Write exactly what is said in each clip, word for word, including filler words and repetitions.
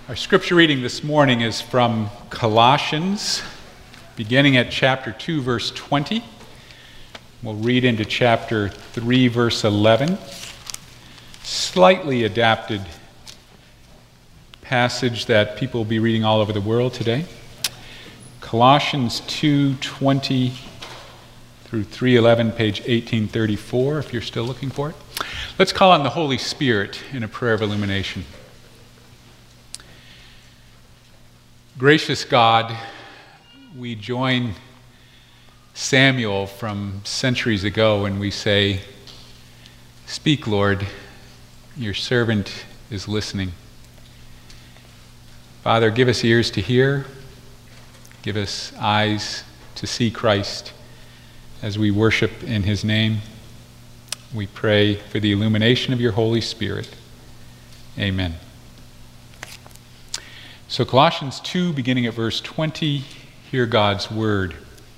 Our scripture reading this morning is from Colossians, beginning at chapter two, verse twenty. We'll read into chapter three, verse eleven. Slightly adapted passage that people will be reading all over the world today. Colossians two, twenty through three eleven, page eighteen thirty-four, if you're still looking for it. Let's call on the Holy Spirit in a prayer of illumination. Gracious God, we join Samuel from centuries ago and we say, "Speak, Lord, your servant is listening." Father, give us ears to hear, give us eyes to see Christ as we worship in his name. We pray for the illumination of your Holy Spirit. Amen. So Colossians two, beginning at verse twenty, hear God's word.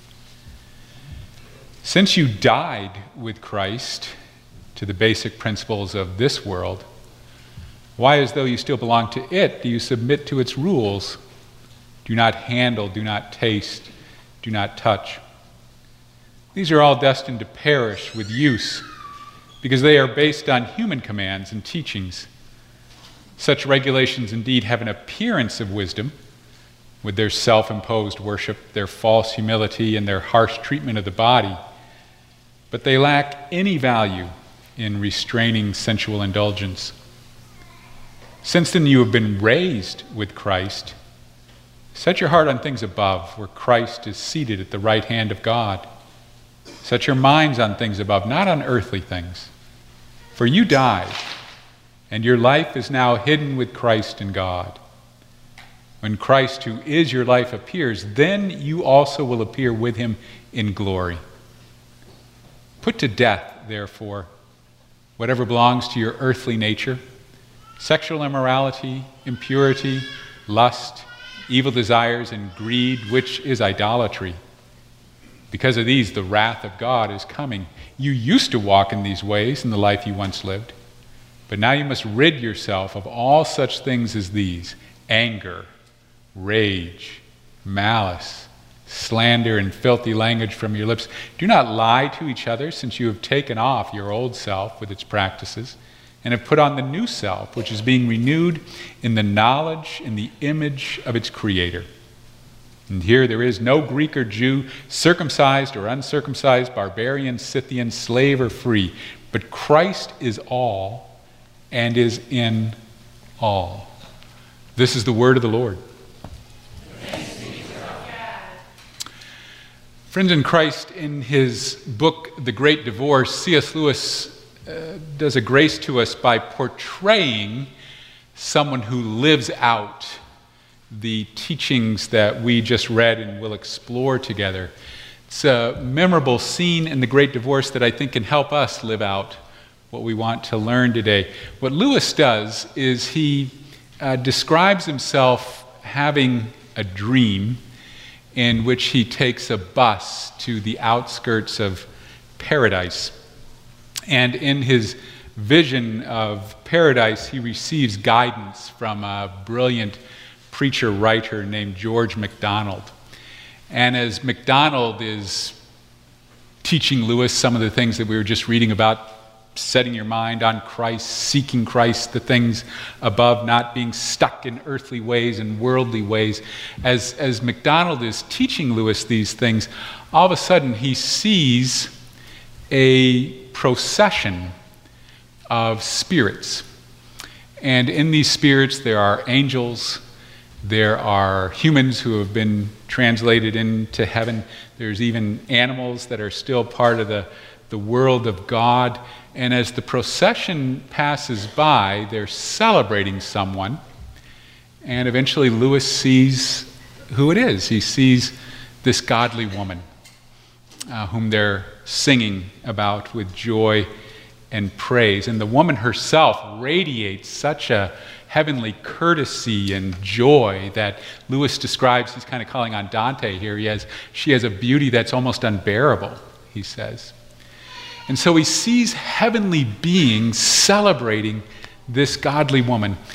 Since you died with Christ to the basic principles of this world, why, as though you still belong to it, do you submit to its rules? Do not handle, do not taste, do not touch. These are all destined to perish with use, because they are based on human commands and teachings. Such regulations indeed have an appearance of wisdom, with their self-imposed worship, their false humility, and their harsh treatment of the body, but they lack any value in restraining sensual indulgence. Since then you have been raised with Christ, set your heart on things above, where Christ is seated at the right hand of God. Set your minds on things above, not on earthly things. For you died, and your life is now hidden with Christ in God. When Christ, who is your life, appears, then you also will appear with him in glory. Put to death, therefore, whatever belongs to your earthly nature: sexual immorality, impurity, lust, evil desires, and greed, which is idolatry. Because of these, the wrath of God is coming. You used to walk in these ways in the life you once lived. But now you must rid yourself of all such things as these: anger, rage, malice, slander, and filthy language from your lips. Do not lie to each other, since you have taken off your old self with its practices, and have put on the new self, which is being renewed in the knowledge and the image of its Creator. And here there is no Greek or Jew, circumcised or uncircumcised, barbarian, Scythian, slave or free, but Christ is all and is in all. This is the word of the Lord. Friends in Christ, in his book, The Great Divorce, C S Lewis uh, does a grace to us by portraying someone who lives out the teachings that we just read and will explore together. It's a memorable scene in The Great Divorce that I think can help us live out what we want to learn today. What Lewis does is he uh, describes himself having a dream in which he takes a bus to the outskirts of paradise. And in his vision of paradise, he receives guidance from a brilliant preacher-writer named George MacDonald. And as MacDonald is teaching Lewis some of the things that we were just reading about, setting your mind on Christ, seeking Christ, the things above, not being stuck in earthly ways and worldly ways. As, as MacDonald is teaching Lewis these things, all of a sudden he sees a procession of spirits. And in these spirits there are angels, there are humans who have been translated into heaven, there's even animals that are still part of the, the world of God. And as the procession passes by, they're celebrating someone. And eventually Lewis sees who it is. He sees this godly woman uh, whom they're singing about with joy and praise. And the woman herself radiates such a heavenly courtesy and joy that Lewis describes, he's kind of calling on Dante here. He has, she has a beauty that's almost unbearable, he says. And so he sees heavenly beings celebrating this godly woman.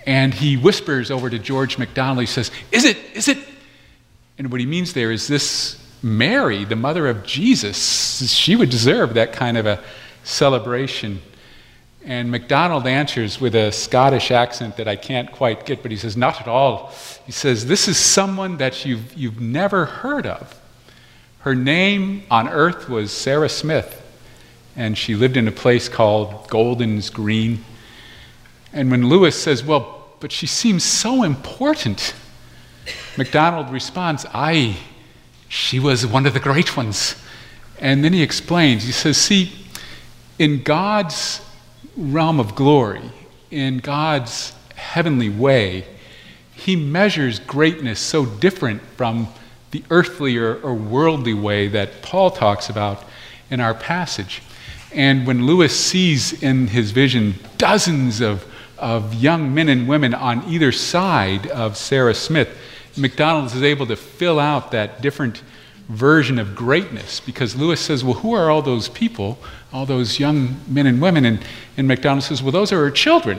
And he whispers over to George MacDonald, he says, "Is it, is it?" And what he means there is this Mary, the mother of Jesus, she would deserve that kind of a celebration. And MacDonald answers with a Scottish accent that I can't quite get, but he says, "Not at all." He says, "This is someone that you've, you've never heard of. Her name on earth was Sarah Smith, and she lived in a place called Golders Green." And when Lewis says, "Well, but she seems so important," MacDonald responds, "Aye, she was one of the great ones." And then he explains, he says, "See, in God's realm of glory, in God's heavenly way, he measures greatness so different from the earthly or, or worldly way that Paul talks about in our passage." And when Lewis sees in his vision dozens of, of young men and women on either side of Sarah Smith, MacDonald is able to fill out that different version of greatness, because Lewis says, "Well, who are all those people, all those young men and women?" And, and MacDonald says, "Well, those are her children.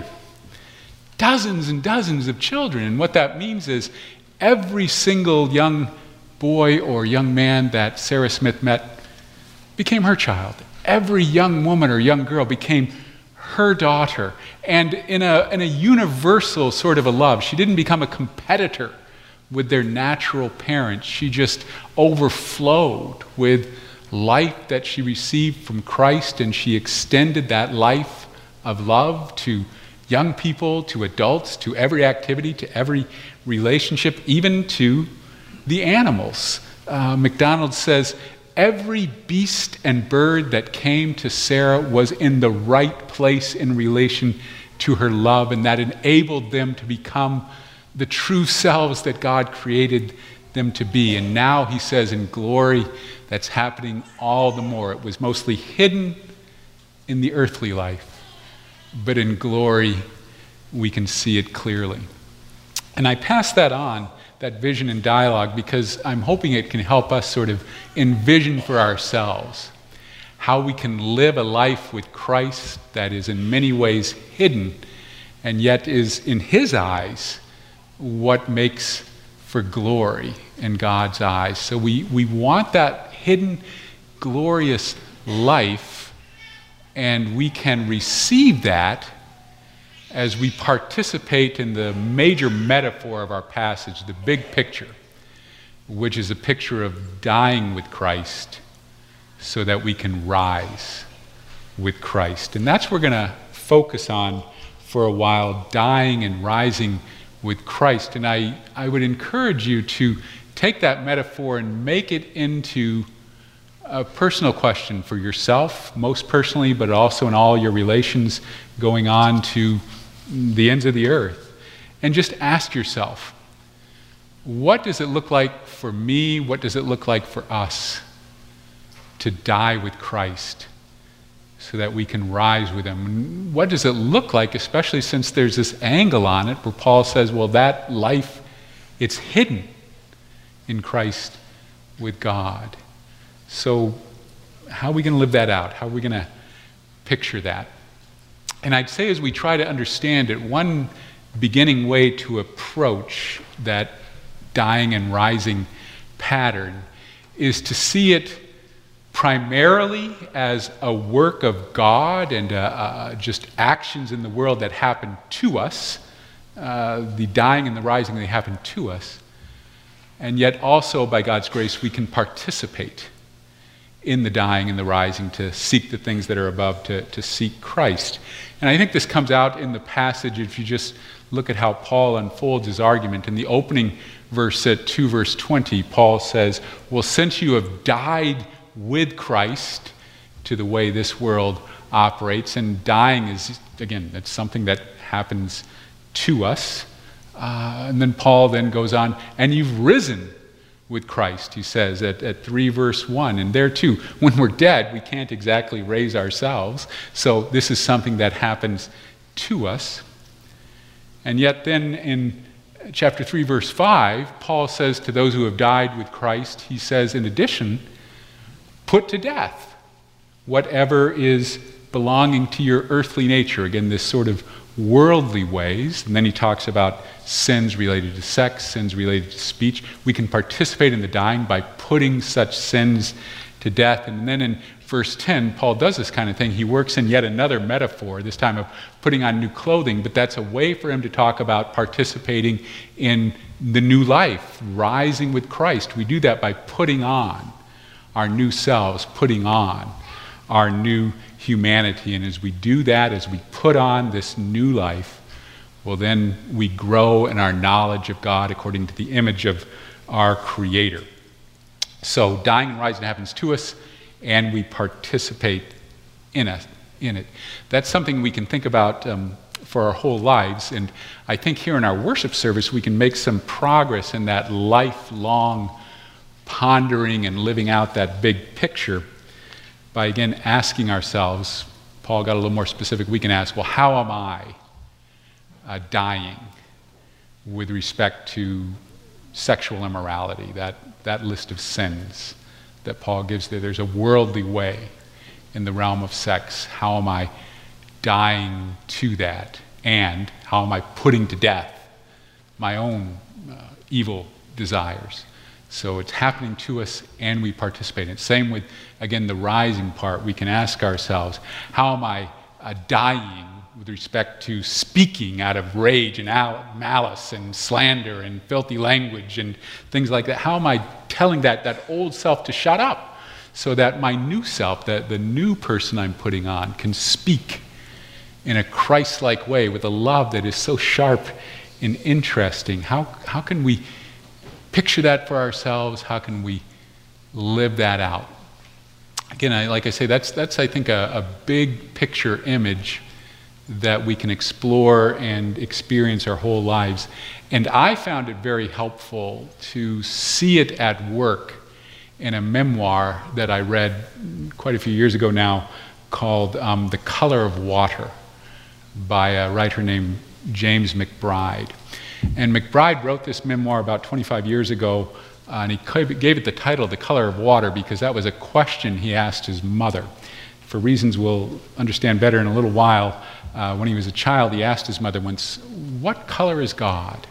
Dozens and dozens of children." And what that means is every single young boy or young man that Sarah Smith met became her child. Every young woman or young girl became her daughter. And in a, in a universal sort of a love, she didn't become a competitor with their natural parents. She just overflowed with life that she received from Christ, and she extended that life of love to young people, to adults, to every activity, to every relationship, even to the animals. Uh, MacDonald says, every beast and bird that came to Sarah was in the right place in relation to her love, and that enabled them to become the true selves that God created them to be. And now, he says, in glory, that's happening all the more. It was mostly hidden in the earthly life, but in glory, we can see it clearly. And I pass that on, that vision and dialogue, because I'm hoping it can help us sort of envision for ourselves how we can live a life with Christ that is in many ways hidden, and yet is, in his eyes, what makes for glory in God's eyes. So we, we want that hidden, glorious life, and we can receive that as we participate in the major metaphor of our passage, the big picture, which is a picture of dying with Christ so that we can rise with Christ. And that's what we're going to focus on for a while, dying and rising with Christ. And I, I would encourage you to take that metaphor and make it into a personal question for yourself, most personally, but also in all your relations going on to the ends of the earth. And just ask yourself, what does it look like for me? What does it look like for us to die with Christ so that we can rise with him? What does it look like, especially since there's this angle on it where Paul says, well, that life, it's hidden in Christ with God. So how are we going to live that out? How are we going to picture that? And I'd say, as we try to understand it, one beginning way to approach that dying and rising pattern is to see it primarily as a work of God and uh, uh, just actions in the world that happen to us. Uh, the dying and the rising, they happen to us. And yet also, by God's grace, we can participate in the dying and the rising to seek the things that are above, to, to seek Christ. And I think this comes out in the passage if you just look at how Paul unfolds his argument. In the opening verse at two, verse twenty, Paul says, well, since you have died with Christ to the way this world operates, and dying is, again, that's something that happens to us. Uh, and then Paul then goes on, and you've risen with Christ, he says at, at three verse one. And there too, when we're dead, we can't exactly raise ourselves. So this is something that happens to us. And yet then in chapter three verse five, Paul says to those who have died with Christ, he says, in addition, put to death whatever is belonging to your earthly nature. Again, this sort of worldly ways. And then he talks about sins related to sex, sins related to speech. We can participate in the dying by putting such sins to death. And then in verse ten, Paul does this kind of thing. He works in yet another metaphor, this time of putting on new clothing, but that's a way for him to talk about participating in the new life, rising with Christ. We do that by putting on our new selves, putting on our new humanity. And as we do that, as we put on this new life, well, then we grow in our knowledge of God according to the image of our Creator. So dying and rising happens to us, and we participate in it. In it. That's something we can think about um, for our whole lives. And I think here in our worship service, we can make some progress in that lifelong pondering and living out that big picture by, again, asking ourselves, Paul got a little more specific, we can ask, well, how am I uh, dying with respect to sexual immorality, that, that list of sins that Paul gives there? There's a worldly way in the realm of sex. How am I dying to that? And how am I putting to death my own uh, evil desires? So it's happening to us, and we participate in it. Same with, again, the rising part. We can ask ourselves, how am I uh, dying with respect to speaking out of rage and al- malice and slander and filthy language and things like that? How am I telling that, that old self to shut up so that my new self, that the new person I'm putting on, can speak in a Christ-like way with a love that is so sharp and interesting? How, how can we picture that for ourselves? How can we live that out? Again, I, like I say, that's, that's I think, a, a big picture image that we can explore and experience our whole lives. And I found it very helpful to see it at work in a memoir that I read quite a few years ago now called um, The Color of Water by a writer named James McBride. And McBride wrote this memoir about twenty-five years ago, uh, and he gave it the title, The Color of Water, because that was a question he asked his mother. For reasons we'll understand better in a little while, uh, when he was a child, he asked his mother once, "What color is God?"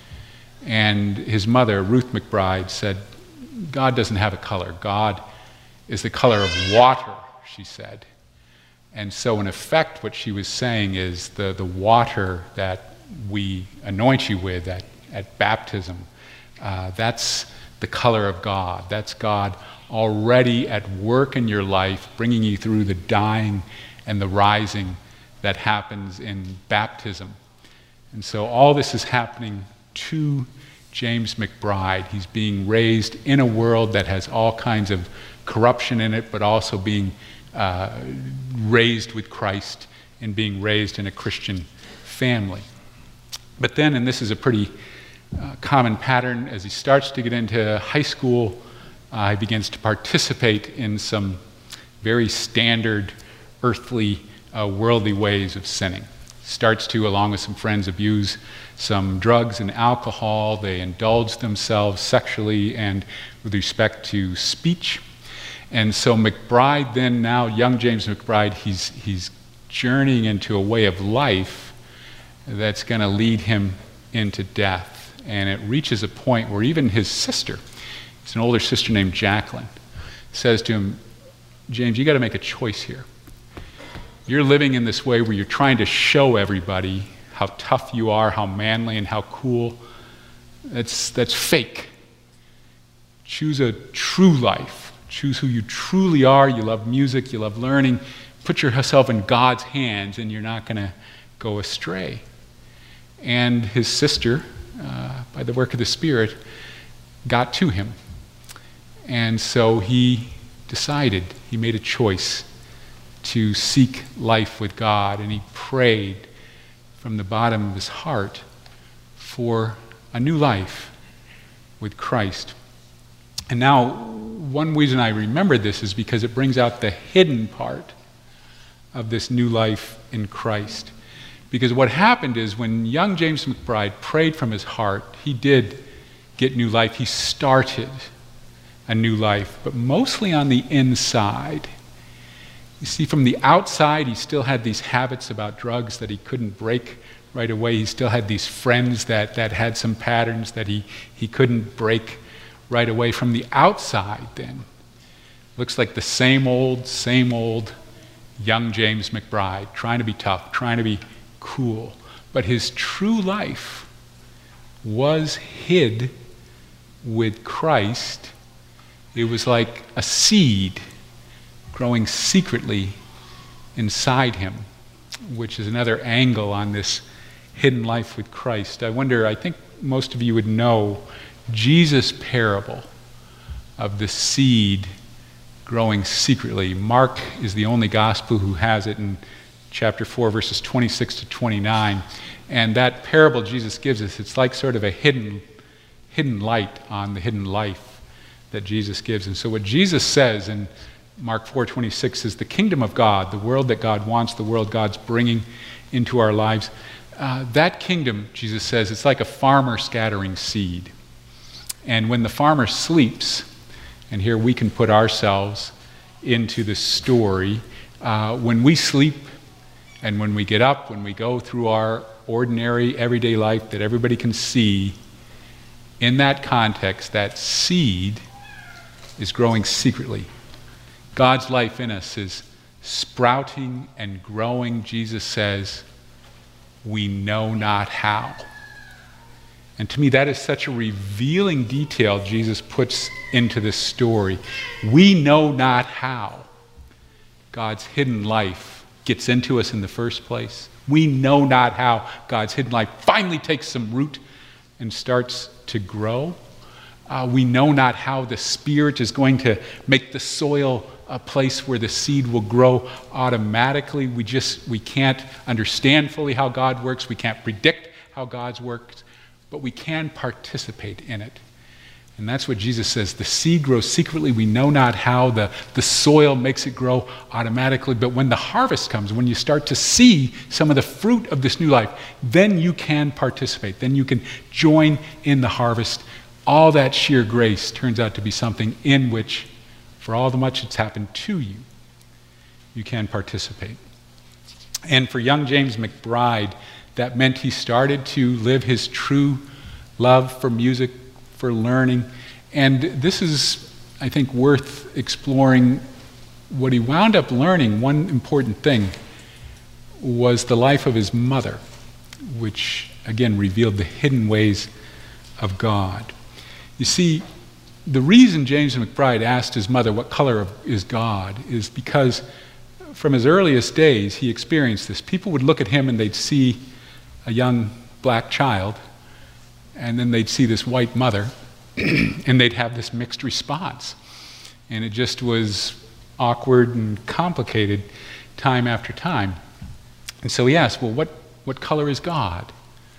And his mother, Ruth McBride, said, "God doesn't have a color. God is the color of water," she said. And so in effect, what she was saying is the, the water that we anoint you with at, at baptism, uh, that's the color of God. That's God already at work in your life, bringing you through the dying and the rising that happens in baptism. And so all this is happening to James McBride. He's being raised in a world that has all kinds of corruption in it, but also being uh, raised with Christ and being raised in a Christian family. But then, and this is a pretty uh, common pattern, as he starts to get into high school, uh, he begins to participate in some very standard earthly, uh, worldly ways of sinning. Starts to, along with some friends, abuse some drugs and alcohol. They indulge themselves sexually and with respect to speech. And so McBride then, now young James McBride, he's, he's journeying into a way of life that's going to lead him into death. And it reaches a point where even his sister, it's an older sister named Jacqueline, says to him, "James, you got to make a choice here. You're living in this way where you're trying to show everybody how tough you are, how manly and how cool. That's, that's fake. Choose a true life. Choose who you truly are. You love music, you love learning. Put yourself in God's hands and you're not going to go astray." And his sister, uh, by the work of the Spirit, got to him. And so he decided, he made a choice to seek life with God, and he prayed from the bottom of his heart for a new life with Christ. And now, one reason I remember this is because it brings out the hidden part of this new life in Christ. Because what happened is when young James McBride prayed from his heart, he did get new life. He started a new life, but mostly on the inside. You see, from the outside, he still had these habits about drugs that he couldn't break right away. He still had these friends that, that had some patterns that he, he couldn't break right away. From the outside, then, looks like the same old, same old young James McBride, trying to be tough, trying to be cool. But his true life was hid with Christ. It was like a seed growing secretly inside him, which is another angle on this hidden life with Christ. I wonder, I think most of you would know Jesus' parable of the seed growing secretly. Mark is the only gospel who has it in chapter four, verses twenty-six to twenty-nine. And that parable Jesus gives us, it's like sort of a hidden, hidden light on the hidden life that Jesus gives. And so what Jesus says in Mark four twenty-six is the kingdom of God, the world that God wants, the world God's bringing into our lives. Uh, that kingdom, Jesus says, it's like a farmer scattering seed. And when the farmer sleeps, and here we can put ourselves into the story, uh, when we sleep and when we get up, when we go through our ordinary everyday life that everybody can see, in that context, that seed is growing secretly. God's life in us is sprouting and growing, Jesus says, we know not how. And to me, that is such a revealing detail Jesus puts into this story. We know not how God's hidden life gets into us in the first place. We know not how God's hidden life finally takes some root and starts to grow. Uh, we know not how the Spirit is going to make the soil a place where the seed will grow automatically. We just, we can't understand fully how God works. We can't predict how God works, but we can participate in it. And that's what Jesus says. The seed grows secretly. We know not how. The, the soil makes it grow automatically. But when the harvest comes, when you start to see some of the fruit of this new life, then you can participate. Then you can join in the harvest. All that sheer grace turns out to be something in which, for all the much that's happened to you, you can participate. And for young James McBride, that meant he started to live his true love for music, for learning. And this is, I think, worth exploring. What he wound up learning, one important thing, was the life of his mother, which, again, revealed the hidden ways of God. You see, the reason James McBride asked his mother, what color is God, is because from his earliest days, he experienced this. People would look at him and they'd see a young black child, and then they'd see this white mother, and they'd have this mixed response. And it just was awkward and complicated time after time. And so he asked, well, what, what color is God?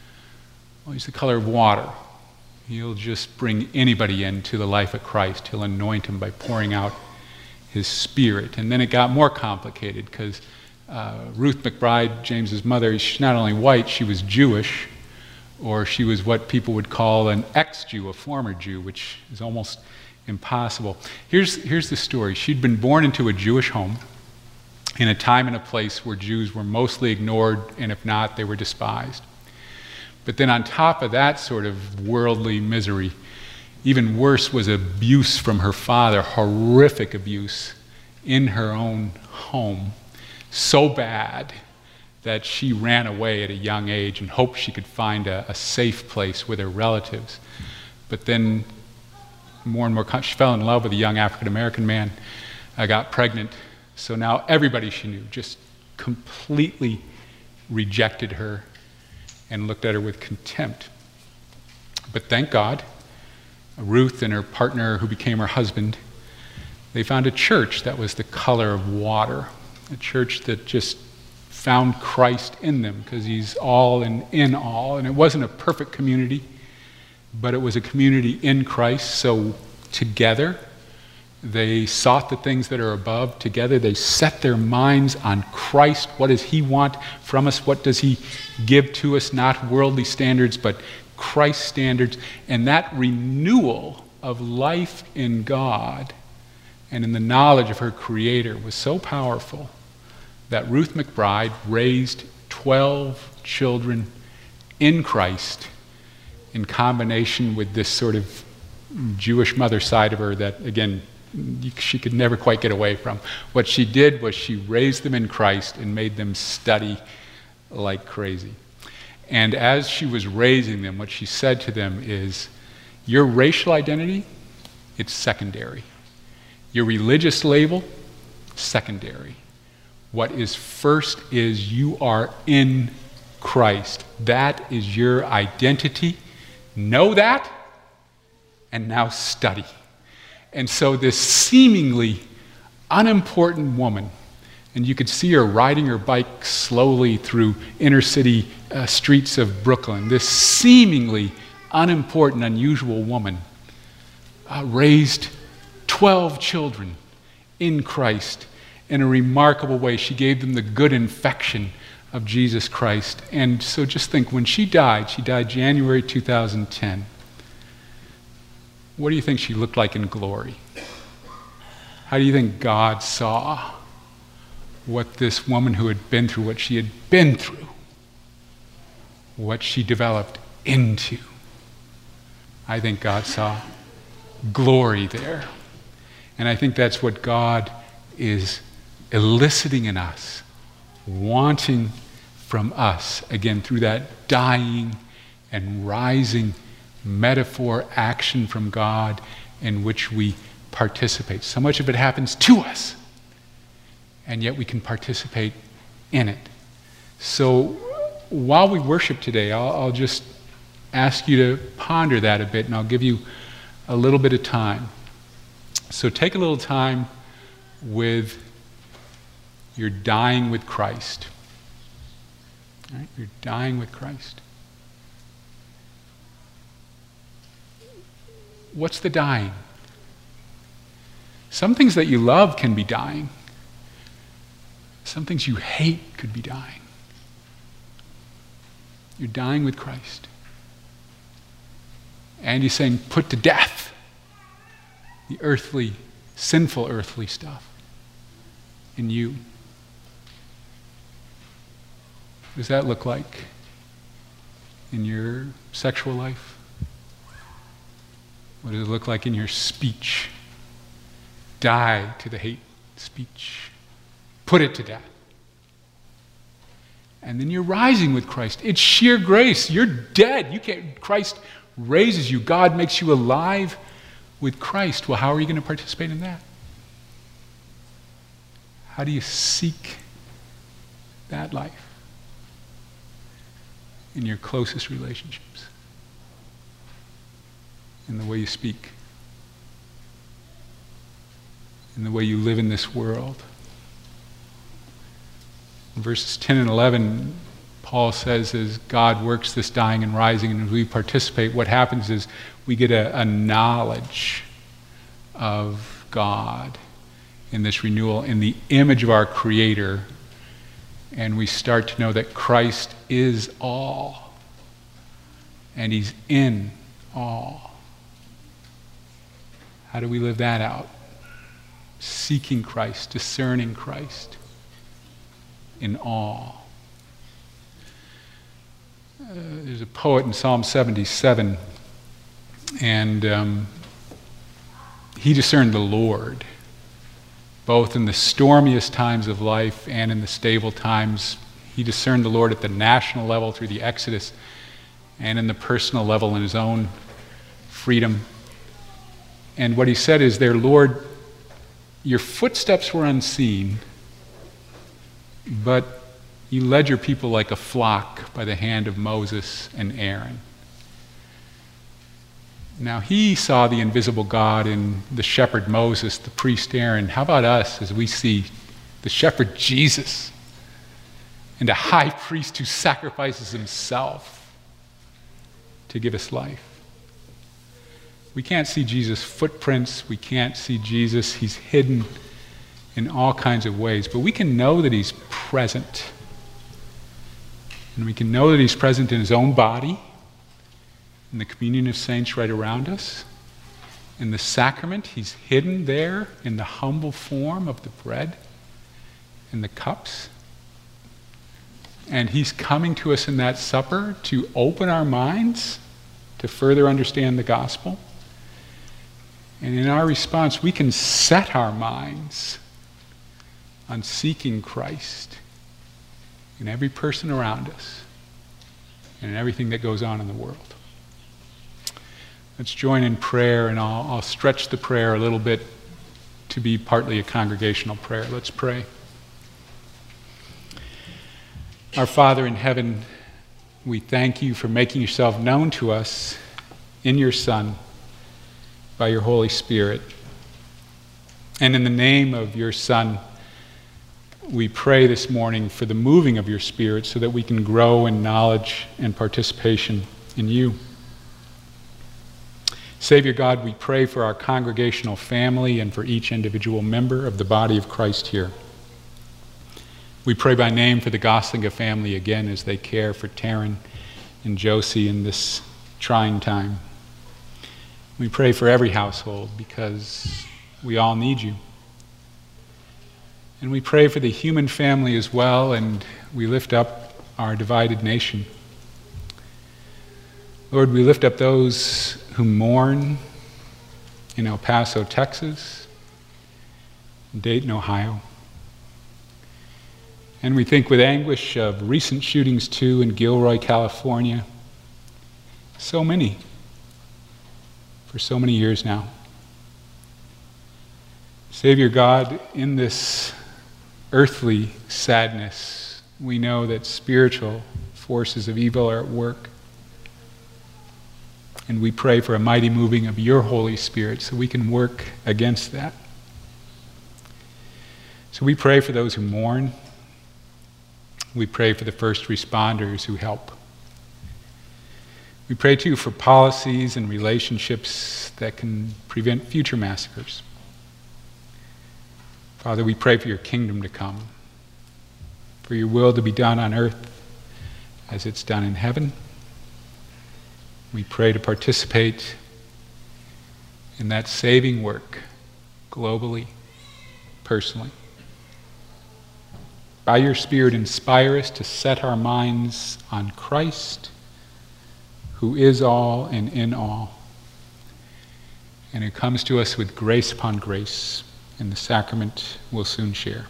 Well, he's the color of water. He'll just bring anybody into the life of Christ. He'll anoint him by pouring out his Spirit. And then it got more complicated because uh, Ruth McBride, James's mother, she's not only white, she was Jewish, or she was what people would call an ex-Jew, a former Jew, which is almost impossible. Here's, here's the story. She'd been born into a Jewish home in a time and a place where Jews were mostly ignored, and if not, they were despised. But then on top of that sort of worldly misery, even worse was abuse from her father, horrific abuse in her own home, so bad that she ran away at a young age and hoped she could find a, a safe place with her relatives. But then more and more, she fell in love with a young African-American man, uh, got pregnant, so now everybody she knew just completely rejected her and looked at her with contempt. But thank God, Ruth and her partner who became her husband, they found a church that was the color of water, a church that just found Christ in them because he's all and in all. And it wasn't a perfect community, but it was a community in Christ. So together, they sought the things that are above. Together, they set their minds on Christ. What does he want from us? What does he give to us? Not worldly standards, but Christ standards. And that renewal of life in God and in the knowledge of her Creator was so powerful that Ruth McBride raised twelve children in Christ in combination with this sort of Jewish mother side of her that, again, she could never quite get away from. What she did was she raised them in Christ and made them study like crazy. And as she was raising them, what she said to them is, your racial identity, it's secondary. Your religious label, secondary. What is first is you are in Christ. That is your identity. Know that, and now study. And so this seemingly unimportant woman, and you could see her riding her bike slowly through inner city uh, streets of Brooklyn, this seemingly unimportant, unusual woman uh, raised twelve children in Christ in a remarkable way. She gave them the good infection of Jesus Christ. And so just think, when she died, she died January two thousand ten. What do you think she looked like in glory? How do you think God saw what this woman who had been through what she had been through, what she developed into? I think God saw glory there. And I think that's what God is eliciting in us, wanting from us, again, through that dying and rising metaphor action from God in which we participate. So much of it happens to us, and yet we can participate in it. So while we worship today, I'll, I'll just ask you to ponder that a bit, and I'll give you a little bit of time. So take a little time with your dying with Christ. All right? You're dying with Christ. What's the dying? Some things that you love can be dying. Some things you hate could be dying. You're dying with Christ. And he's saying, put to death the earthly, sinful earthly stuff in you. What does that look like in your sexual life? What does it look like in your speech? Die to the hate speech. Put it to death. And then you're rising with Christ. It's sheer grace. You're dead. You can't. Christ raises you. God makes you alive with Christ. Well, how are you going to participate in that? How do you seek that life in your closest relationships? In the way you speak, in the way you live in this world. In verses ten and eleven, Paul says, as God works this dying and rising, and as we participate, what happens is we get a, a knowledge of God in this renewal, in the image of our Creator, and we start to know that Christ is all, and he's in all. How do we live that out? Seeking Christ, discerning Christ in all. Uh, there's a poet in Psalm seventy-seven, and um, he discerned the Lord, both in the stormiest times of life and in the stable times. He discerned the Lord at the national level through the Exodus, and in the personal level in his own freedom. And what he said is there, Lord, your footsteps were unseen, but you led your people like a flock by the hand of Moses and Aaron. Now he saw the invisible God in the shepherd Moses, the priest Aaron. How about us as we see the shepherd Jesus and a high priest who sacrifices himself to give us life? We can't see Jesus' footprints. We can't see Jesus. He's hidden in all kinds of ways. But we can know that he's present. And we can know that he's present in his own body, in the communion of saints right around us. In the sacrament, he's hidden there in the humble form of the bread and the cups. And he's coming to us in that supper to open our minds to further understand the gospel. And in our response, we can set our minds on seeking Christ in every person around us and in everything that goes on in the world. Let's join in prayer, and I'll, I'll stretch the prayer a little bit to be partly a congregational prayer. Let's pray. Our Father in heaven, we thank you for making yourself known to us in your Son by your Holy Spirit. And in the name of your Son, we pray this morning for the moving of your Spirit so that we can grow in knowledge and participation in you. Savior God, we pray for our congregational family and for each individual member of the body of Christ here. We pray by name for the Goslinga family again as they care for Taryn and Josie in this trying time. We pray for every household because we all need you. And we pray for the human family as well, and we lift up our divided nation. Lord, we lift up those who mourn in El Paso, Texas, Dayton, Ohio. And we think with anguish of recent shootings too in Gilroy, California. So many, for so many years now. Savior God, in this earthly sadness, we know that spiritual forces of evil are at work. And we pray for a mighty moving of your Holy Spirit so we can work against that. So we pray for those who mourn. We pray for the first responders who help. We pray too for policies and relationships that can prevent future massacres. Father, we pray for your kingdom to come, for your will to be done on earth as it's done in heaven. We pray to participate in that saving work globally, personally. By your Spirit, inspire us to set our minds on Christ, who is all and in all, and who comes to us with grace upon grace in the sacrament we'll soon share.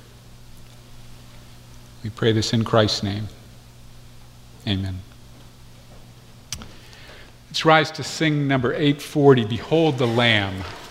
We pray this in Christ's name. Amen. Let's rise to sing number eight forty, Behold the Lamb.